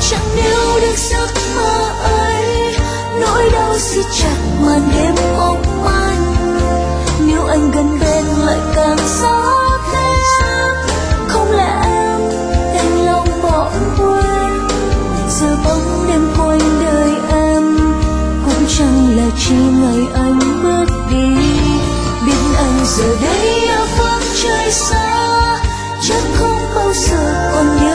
chẳng níu được giấc mơ ấy. Nỗi đau siết chặt màn đêm mong manh, nếu anh gần bên lại càng rõ thêm. Không lẽ em đành lòng bỏ quên, giờ bóng đêm quanh đời em cũng chẳng là chỉ ngày anh bước đi. Biết anh giờ đây ở phương trời xa, chắc không bao giờ còn nhớ